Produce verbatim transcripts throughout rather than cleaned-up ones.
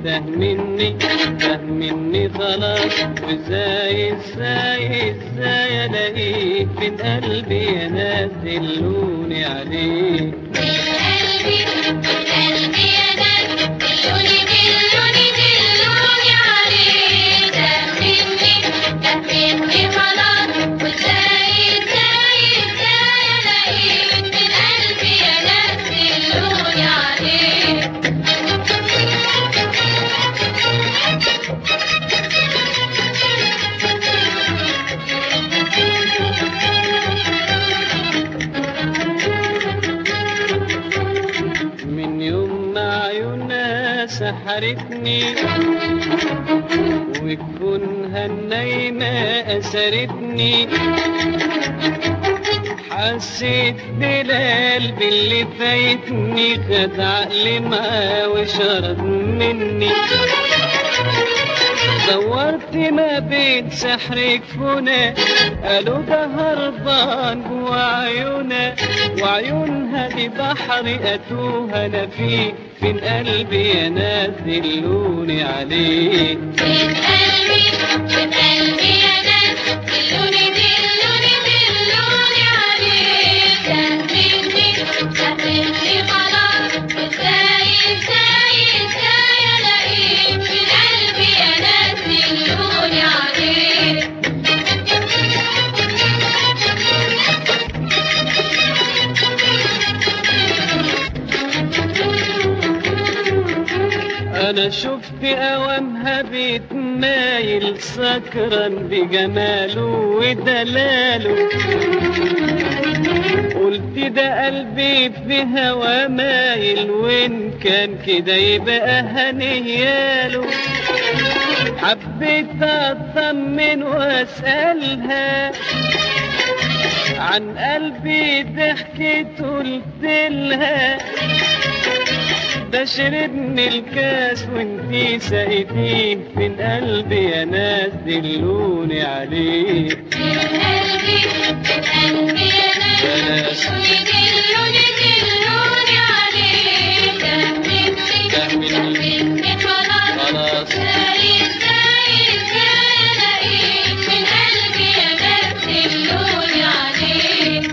تاه مني تاه مني خلاص. وازاي ازاي ازاي الاقيك من قلبي يا ناس دلوني عليك. سحرتني وكونها النايمة أسرتني. حسيت بالقلب اللي فايتني خد عقلي معاه وشرب مني. دورت ما بين سحرك فنا قالوا ده هربان جوا عيونها وعيونها دي بحر أتوه أنا فيه. فين قلبي يا ناس دلوني عليه. فين قلبي فين قلبي يا ناس دلوني دلوني دلوني عليه. سهلني سهلني خلاص. ازاي ازاي ازاي الاقيك فين قلبي يا ناس دلوني عليه. أنا شفت أوامها بيتمايل سكران بجماله ودلاله. قلت ده قلبي في هوا مايل وإن كان كده يبقى هنياله. حبيت أطمن وأسألها عن قلبي ضحكت قلتلها ده شربني الكاس وانتي سقيتيه. فين قلبي يا ناس دلوني عليه. فين قلبي فين قلبي يا ناس دلوني دلوني عليه. سهلني سهلني خلاص. ازاي ازاي ازاي الاقيك فين قلبي يا ناس دلوني عليه.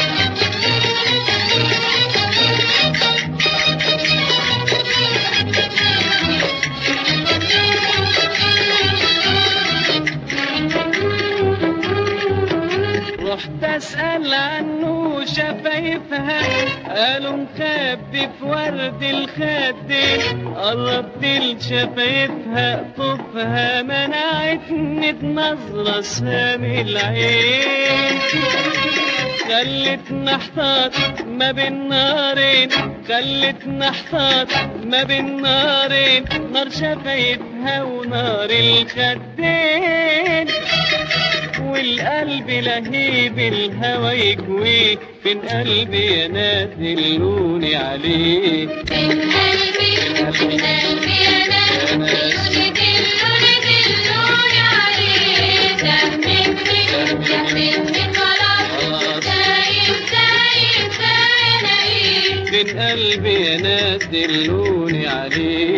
رحت اسأل عنه شفايفها قالوا مخبي في ورد الخدين. قربت لشفايفها طفها منعتني بنظرة سامي العين. خلتني احتار ما بين نارين خلتني احتار ما بين نارين. نار شفايفها ونار الخدين والقلب لهيب الهوى يكويه. فين قلبي يا ناس دلوني عليه. فين قلبي فين قلبي يا ناس دلوني دلوني دلوني عليه. سهلني سهلني خلاص. ازاي ازاي ازاي الاقيك فين قلبي يا ناس دلوني عليه.